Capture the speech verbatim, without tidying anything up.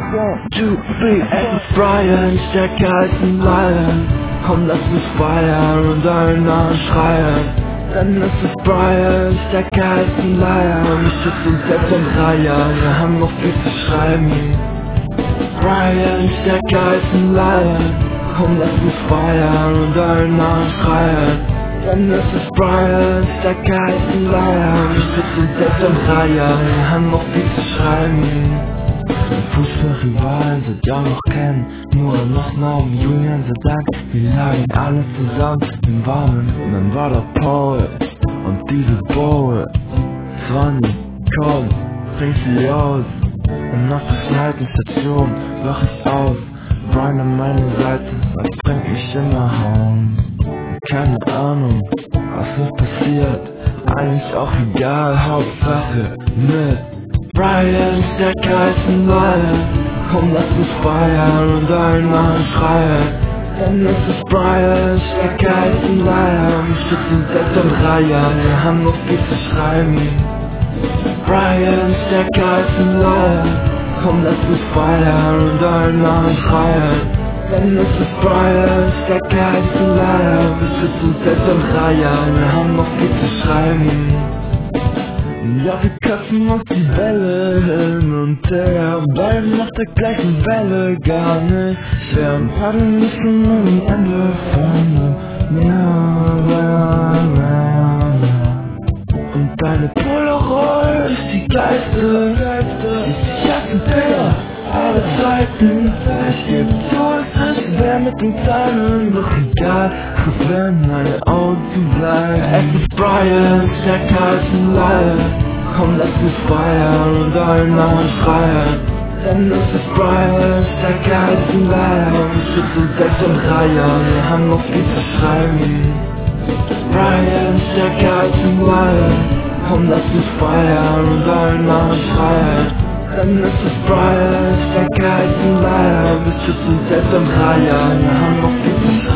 One, two, three, es ist Brian, stärker als ein Lion. Komm, lass uns feiern und allen Namen schreien. Denn es ist Brian, stärker als ein Lion. Ich schütze uns selbst und Reihen, wir haben noch viel zu schreiben. Brian, stärker als ein Lion. Komm, lass uns feiern und allen Namen schreien. Denn es ist Brian, stärker als ein Lion. Ich schütze uns selbst und Reihen, wir haben noch viel zu schreiben. Fußballrivalen seit Jahren noch kennen, nur noch Namen, Julian Sadak. Wir lagen alle zusammen im Warmen, und dann war da Paul und diese Bowl. Swanny, komm, bring sie aus. Und nach der zweiten Station wach ich auf. Brian an meiner Seite, das bringt mich immer heim. Keine Ahnung, was ist passiert, eigentlich auch egal, Hauptsache mit Brian, stärker als ein Lion. Komm, lass uns feiern und allen Namen schreien. Denn es ist Brian, stärker als ein Lion. Ich schütze uns selbst und Reihen, wir haben noch viel zu schreiben. Brian, stärker als ein Lion. Komm, lass uns feiern und allen Namen schreien. Denn es ist Brian, stärker als ein Lion. Ich schütze uns selbst und Reihen, wir haben noch viel zu schreiben. Ja, wir köpfen uns die Welle hin und her, bleiben auf der gleichen Welle gar nicht schwer und paddeln müssen am Ende vorne. Ja, ja, ja, ja. Und deine Polaroid ist die geilste, ist die erste Bilder aller Zeiten. Ich geb zu, es wär mit den Kleinen, doch egal, wenn meine Augen bleiben. Es ist Brian, stärker als ein Lion. Komm, lass uns feiern und allen Namen schreien. Denn es ist Brian, stärker als ein Lion. Ich schütze uns selbst und Reihen, wir haben noch viel zu schreiben. Brian, stärker als ein Lion. Komm, lass uns feiern und allen Namen schreien. Denn es ist Brian, stärker als ein Lion. Wir schützen uns selbst und Reihen, wir haben noch viel zu schreiben.